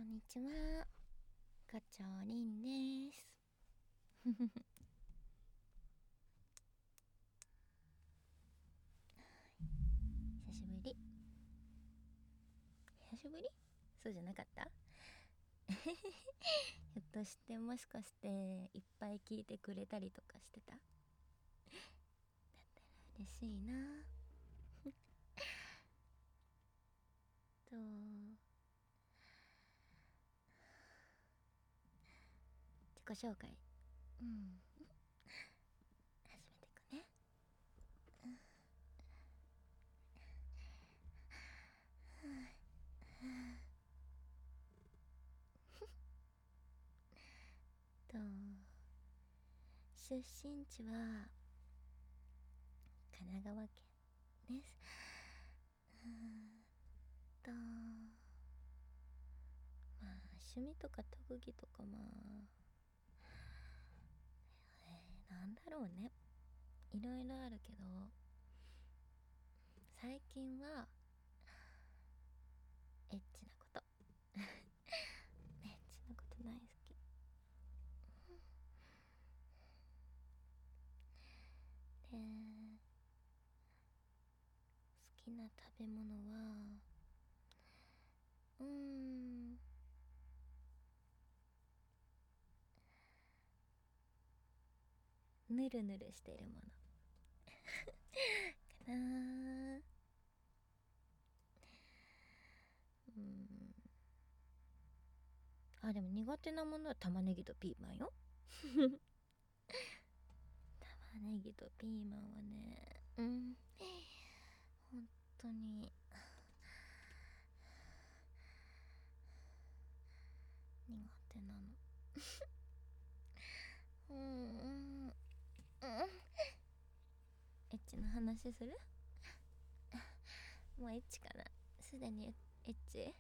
んにちは、ガチョウリンです。久しぶり。久しぶり？そうじゃなかった？ひょっとしてもしかしていっぱい聞いてくれたりとかしてた？だったら嬉しいな。と自己紹介、始めてくね。と出身地は神奈川県です。とまあ趣味とか特技とかなんだろうね、いろいろあるけど、最近はエッチなことエッチなこと大好きで、好きな食べ物はぬるぬるしているものかな。でも苦手なものは玉ねぎとピーマンよ。玉ねぎとピーマンはね、本当に苦手なの。エッチな話する？もうエッチかな、すでにエッチ。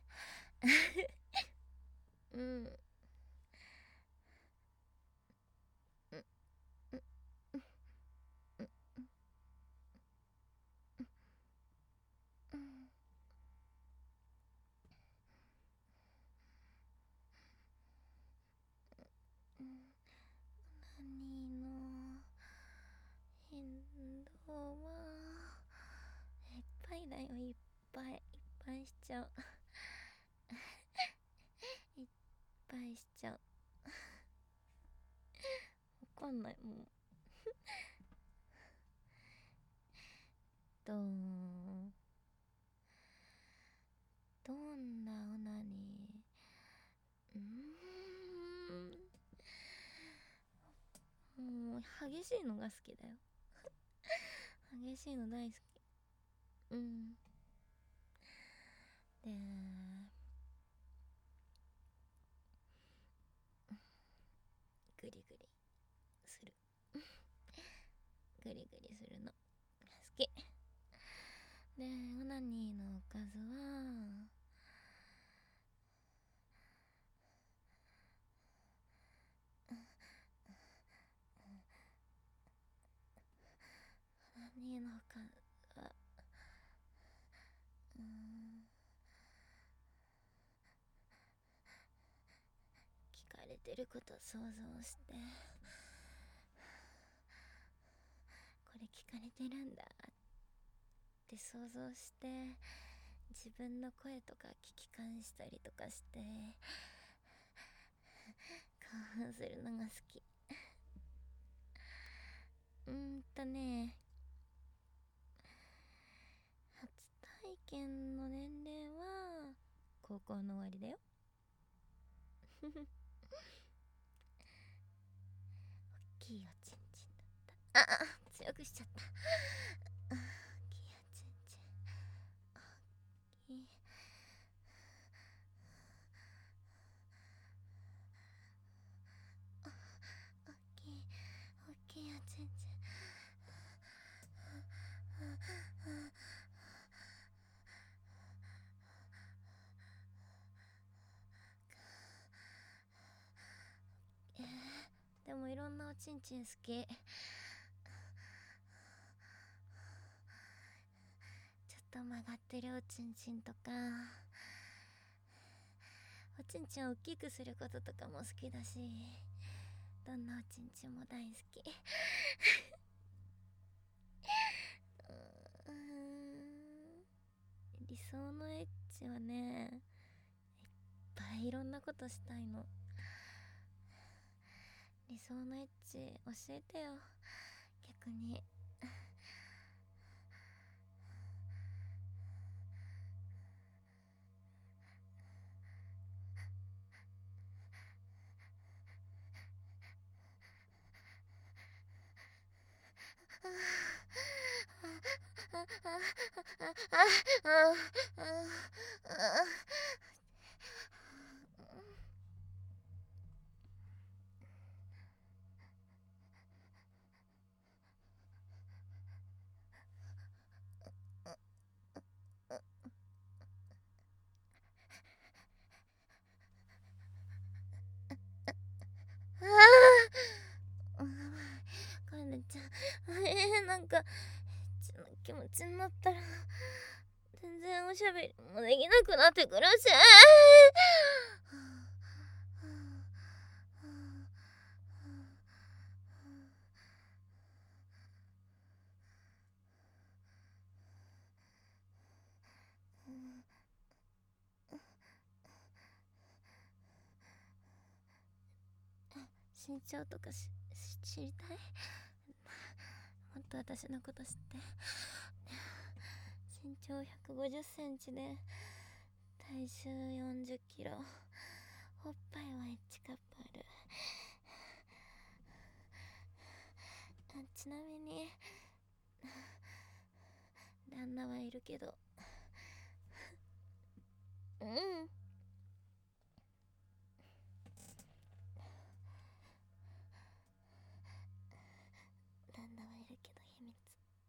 何の変動はいっぱいだよ、いっぱいいっぱいしちゃう。いっぱいしちゃう。わかんないもう。どんなオナニー、もう激しいのが好きだよ。激しいの大好き。でグリグリする。グリグリするのが好きで、オナニーのおかずはオナニーのおかずは聞かれてること想像して、これ聞かれてるんだって想像して、自分の声とか聞き返したりとかして興奮するのが好き。初体験の年齢は高校の終わりだよ。大きいおちんちんだった。強くしちゃった。大きいおちんちん、大きい大きい大きいおちんちん。でもいろんなおちんちん好き。ちょっと曲がってるおちんちんとか、 おちんちんを大きくすることとかも好きだし、どんなおちんちんも大好き。うーん、理想のエッチはね、いっぱいいろんなことしたいの。理想のエッチ教えてよ、逆に。カエルちゃん、なんか気持ちになったら全然おしゃべりもできなくなってくるし。身長とか知りたい？もっと私のこと知って。身長150センチで体重40キロ、おっぱいは1カップある。ちなみに旦那はいるけど、うん、旦那はいるけど秘密。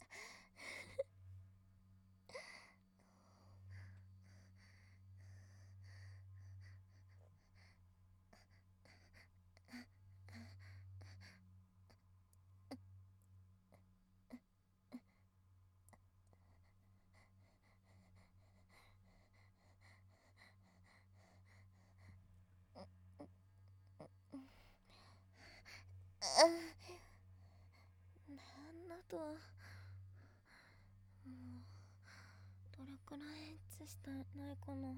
旦那とはもうどれくらいエッチしたないかな。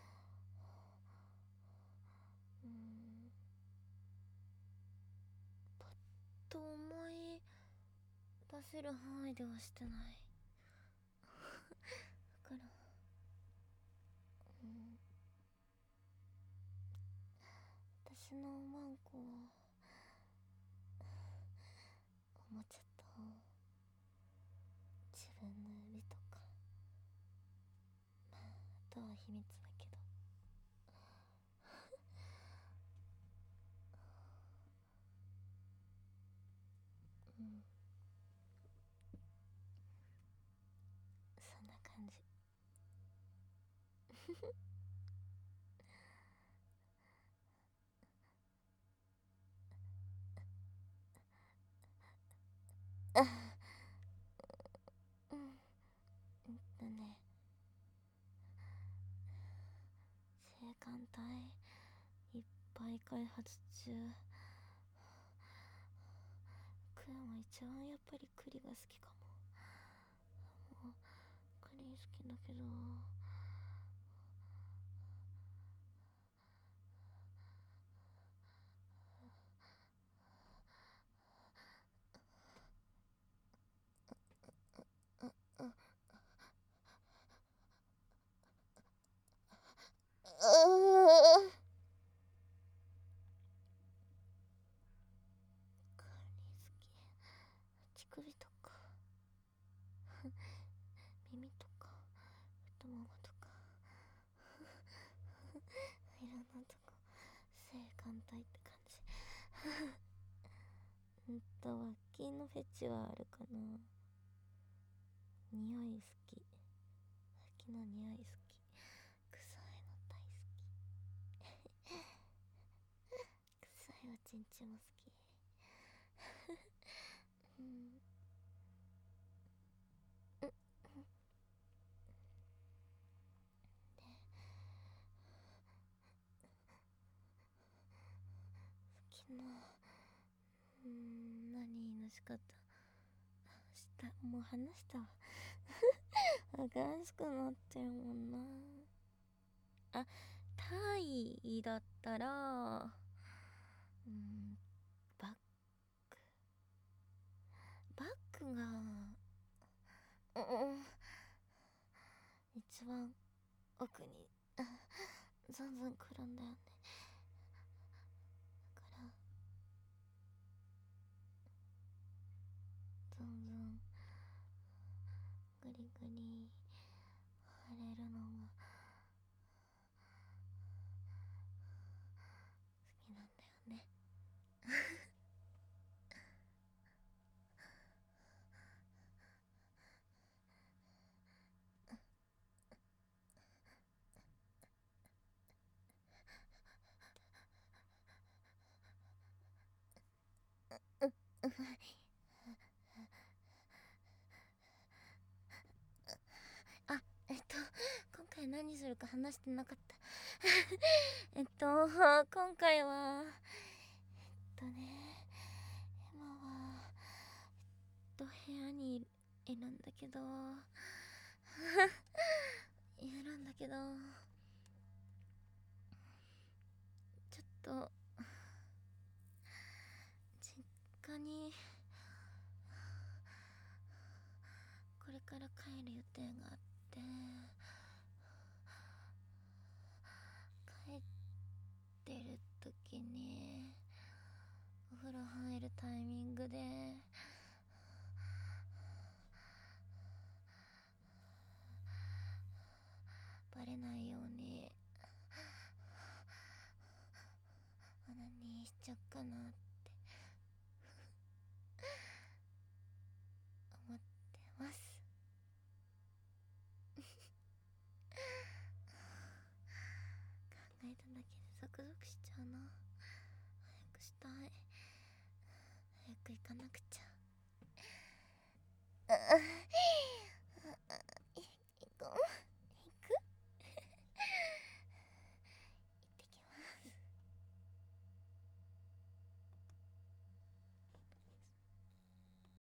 パッと思い出せる範囲ではしてない。だから、私のマンコはおもちゃと自分の指とか、まああとは秘密だけど。そんな感じ。うん、ね、性感帯いっぱい開発中。クヤは一番やっぱり栗が好きかも。もう栗好きだけど、栗好き。乳首とか耳とか太ももとかいろんなとこ性感帯って感じ。脇のフェチはあるかな。匂い好き。脇の匂い好き。臭いの大好き。臭いおちんちんも好き。うん、 昨日何の仕方もう話したわ新しくなってるもんな。あ、タイだったらバックバックが一番奥にザンザン来るんだよね。だからザンザングリグリ晴れるのが好きなんだよねあ、今回何するか話してなかった今回は今は部屋にいるんだけどちょっと実家にこれから帰る予定があって、帰ってる時にお風呂入るタイミングでバレないようにオナニーしちゃおっかなって思ってます。考えただけでゾクゾクしちゃうな。早くしたい。早く行かなくちゃ。